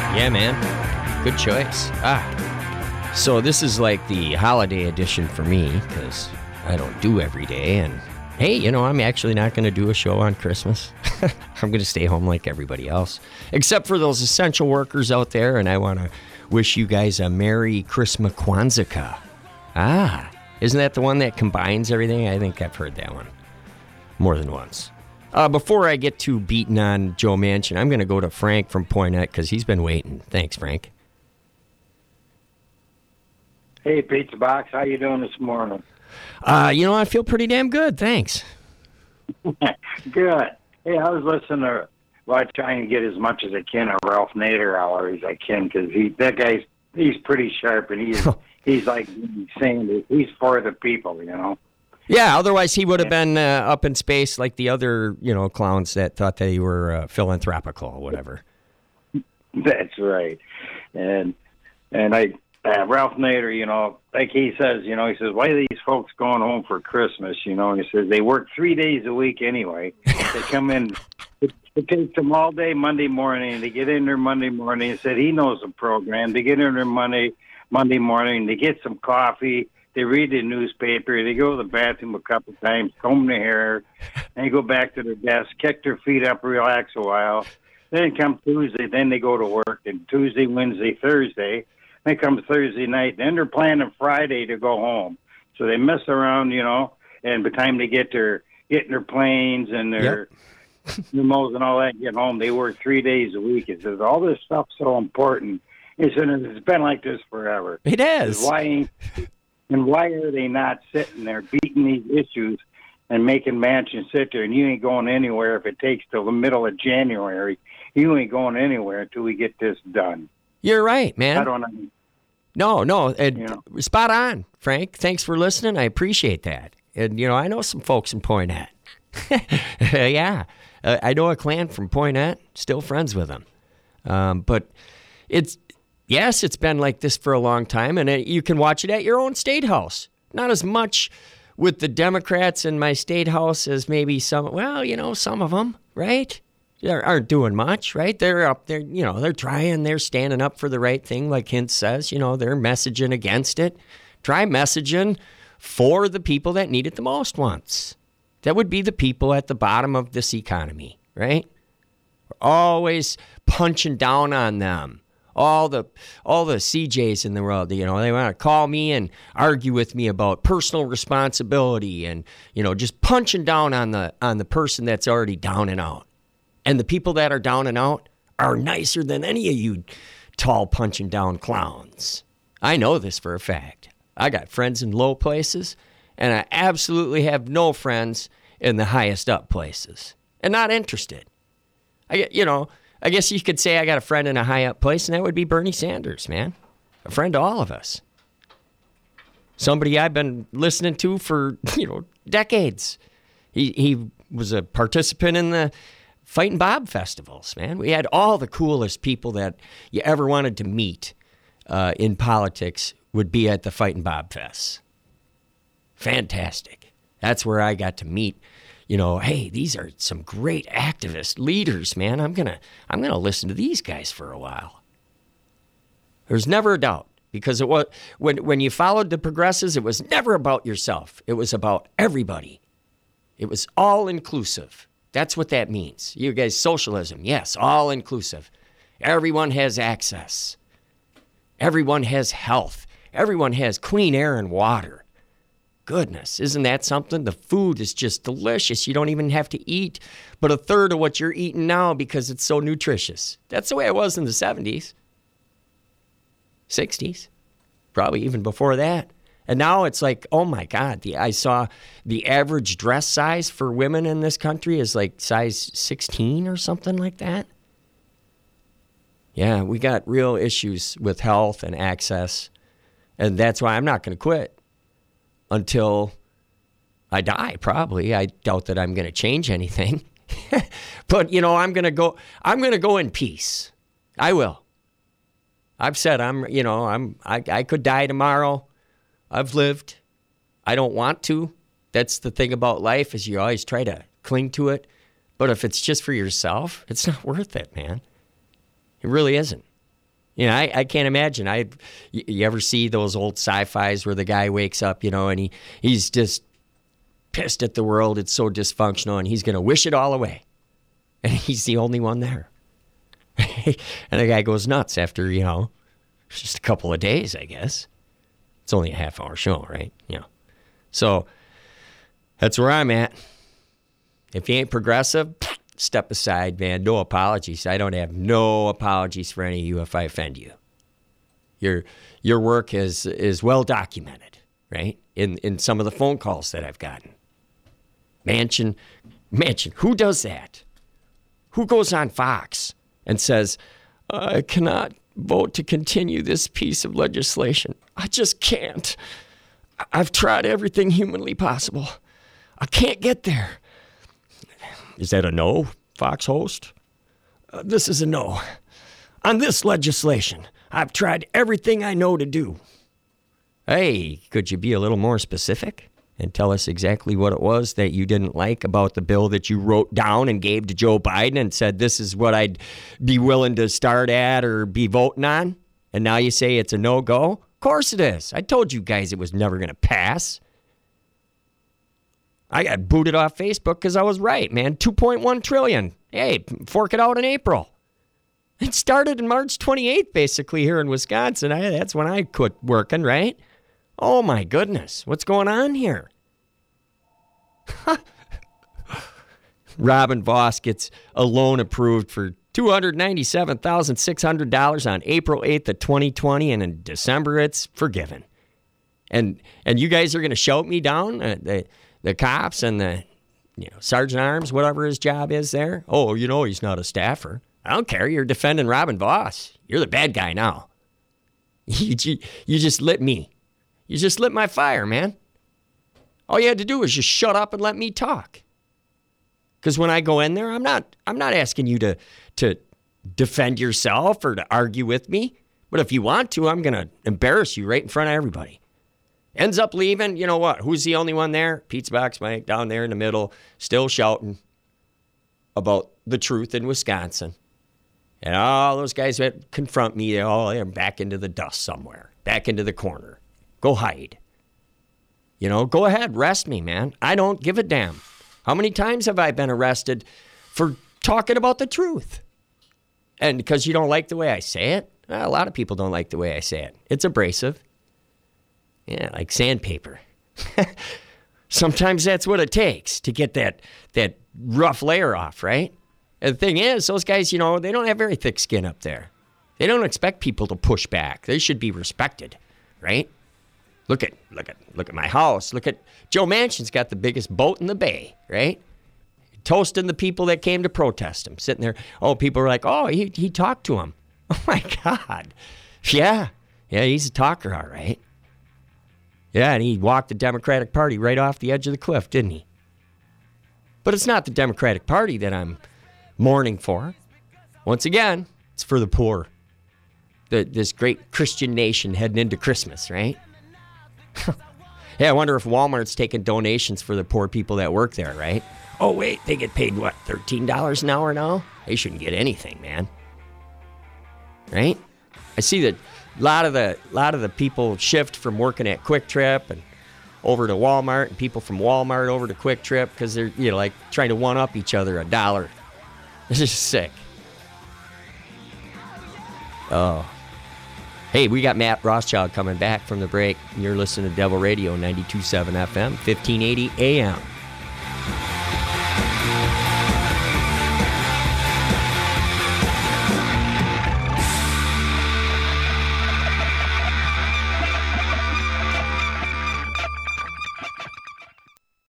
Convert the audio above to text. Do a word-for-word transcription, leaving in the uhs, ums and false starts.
Yeah, man. Good choice. Ah. So this is like the holiday edition for me because I don't do every day. And hey, you know, I'm actually not going to do a show on Christmas. I'm going to stay home like everybody else, except for those essential workers out there. And I want to wish you guys a Merry Christmas Kwanzaa. Ah, isn't that the one that combines everything? I think I've heard that one more than once. Uh, before I get too beaten on Joe Manchin, I'm going to go to Frank from Poynette because he's been waiting. Thanks, Frank. Hey, Pizza Box, how you doing this morning? Uh, you know, I feel pretty damn good. Thanks. Good. Hey, I was listening to, well, I try and get as much as I can of Ralph Nader hour as I can because he, that guy's, he's pretty sharp and he's, he's like saying that he's for the people, you know? Yeah, otherwise he would have been uh, up in space like the other, you know, clowns that thought they were uh, philanthropical or whatever. That's right. And and I uh, Ralph Nader, you know, like he says, you know, he says, why are these folks going home for Christmas? You know, and he says they work three days a week anyway. They come in, it, it takes them all day Monday morning. They get in there Monday morning. He said he knows the program. They get in there Monday, Monday morning. They get some coffee. They read the newspaper. They go to the bathroom a couple times, comb their hair, and they go back to their desk, kick their feet up, relax a while. Then come Tuesday, then they go to work. And Tuesday, Wednesday, Thursday. Then comes Thursday night. Then they're planning Friday to go home. So they mess around, you know, and by the time they get their get in their planes and their yep. limos and all that, and get home, they work three days a week. It says all this stuff's so important. It's, it's been like this forever. It is. It's why ain't And why are they not sitting there beating these issues and making Manchin sit there? And you ain't going anywhere if it takes till the middle of January. You ain't going anywhere until we get this done. You're right, man. I don't know. No, no. And you know. Spot on, Frank. Thanks for listening. I appreciate that. And, you know, I know some folks in Poynette. yeah. Uh, I know a clan from Poynette. Still friends with them. Um, but it's... Yes, it's been like this for a long time, and it, you can watch it at your own state house. Not as much with the Democrats in my state house as maybe some, well, you know, some of them, right? They aren't doing much, right? They're up there, you know, they're trying, they're standing up for the right thing, like Hintz says, you know, they're messaging against it. Try messaging for the people that need it the most once. That would be the people at the bottom of this economy, right? We're always punching down on them. All the all the C Js in the world, you know, they want to call me and argue with me about personal responsibility and, you know, just punching down on the on the person that's already down and out. And the people that are down and out are nicer than any of you tall punching down clowns. I know this for a fact. I got friends in low places, and I absolutely have no friends in the highest up places. And not interested. I get, you know, I guess you could say I got a friend in a high up place, and that would be Bernie Sanders, man. A friend to all of us. Somebody I've been listening to for, you know, decades. He he was a participant in the Fighting Bob festivals, man. We had all the coolest people that you ever wanted to meet uh, in politics would be at the Fighting Bob Fests. Fantastic. That's where I got to meet. You know, hey, these are some great activist leaders, man. I'm gonna, I'm gonna listen to these guys for a while. There's never a doubt because it was when when you followed the progressives, it was never about yourself. It was about everybody. It was all inclusive. That's what that means. You guys, socialism, yes, all inclusive. Everyone has access. Everyone has health. Everyone has clean air and water. Goodness, isn't that something? The food is just delicious. You don't even have to eat but a third of what you're eating now because it's so nutritious. That's the way it was in the seventies, sixties, probably even before that. And now it's like, oh my God, the, I saw the average dress size for women in this country is like size sixteen or something like that. Yeah, we got real issues with health and access. And that's why I'm not going to quit. Until I die, probably. I doubt that I'm going to change anything. But, you know, I'm going to go I'm going to go in peace. I will. I've said I'm, you know, I'm I, I could die tomorrow. I've lived. I don't want to. That's the thing about life is you always try to cling to it. But if it's just for yourself, it's not worth it, man. It really isn't. You know, I, I can't imagine. I, you, you ever see those old sci-fis where the guy wakes up, you know, and he, he's just pissed at the world. It's so dysfunctional, and he's going to wish it all away. And he's the only one there. And the guy goes nuts after, you know, just a couple of days, I guess. It's only a half-hour show, right? Yeah. So that's where I'm at. If you ain't progressive, step aside, man. No apologies. I don't have no apologies for any of you if I offend you. Your your work is is well documented, right? In in some of the phone calls that I've gotten. Manchin, Manchin, who does that? Who goes on Fox and says, I cannot vote to continue this piece of legislation. I just can't. I've tried everything humanly possible. I can't get there. Is that a no, Fox host? Uh, this is a no. On this legislation, I've tried everything I know to do. Hey, could you be a little more specific and tell us exactly what it was that you didn't like about the bill that you wrote down and gave to Joe Biden and said this is what I'd be willing to start at or be voting on? And now you say it's a no-go? Of course it is. I told you guys it was never going to pass. I got booted off Facebook because I was right, man. two point one trillion dollars. Hey, fork it out in April. It started on March twenty-eighth, basically, here in Wisconsin. I, that's when I quit working, right? Oh, my goodness. What's going on here? Robin Voss gets a loan approved for two hundred ninety-seven thousand six hundred dollars on April eighth of twenty twenty, and in December it's forgiven. And and you guys are going to shout me down? Uh, the, the cops and the you know Sergeant Arms, whatever his job is there? Oh, you know he's not a staffer. I don't care. You're defending Robin Voss. You're the bad guy now. You, you, you just lit me. You just lit my fire, man. All you had to do was just shut up and let me talk. Because when I go in there, I'm not I'm not asking you to to defend yourself or to argue with me. But if you want to, I'm going to embarrass you right in front of everybody. Ends up leaving, you know what? Who's the only one there? Pete's Box Mike down there in the middle, still shouting about the truth in Wisconsin. And all those guys that confront me, they're all they're back into the dust somewhere, back into the corner. Go hide. You know, go ahead, arrest me, man. I don't give a damn. How many times have I been arrested for talking about the truth? And because you don't like the way I say it? Well, a lot of people don't like the way I say it. It's abrasive. Yeah, like sandpaper. Sometimes that's what it takes to get that that rough layer off, right? And the thing is, those guys, you know, they don't have very thick skin up there. They don't expect people to push back. They should be respected, right? Look at look at look at my house. Look at Joe Manchin's got the biggest boat in the bay, right? Toasting the people that came to protest him, sitting there. Oh, people were like, oh, he he talked to him. Oh my God, yeah, yeah, he's a talker, all right. Yeah, and he walked the Democratic Party right off the edge of the cliff, didn't he? But it's not the Democratic Party that I'm mourning for. Once again, it's for the poor. The, this great Christian nation heading into Christmas, right? Yeah, I wonder if Walmart's taking donations for the poor people that work there, right? Oh, wait, they get paid, what, thirteen dollars an hour now? They shouldn't get anything, man. Right? I see that a lot of the lot of the people shift from working at Quick Trip and over to Walmart, and people from Walmart over to Quick Trip because they're, you know, like trying to one-up each other a dollar. This is sick. Oh. Hey, we got Matt Rothschild coming back from the break. You're listening to Devil Radio, ninety-two point seven F M, fifteen eighty A M.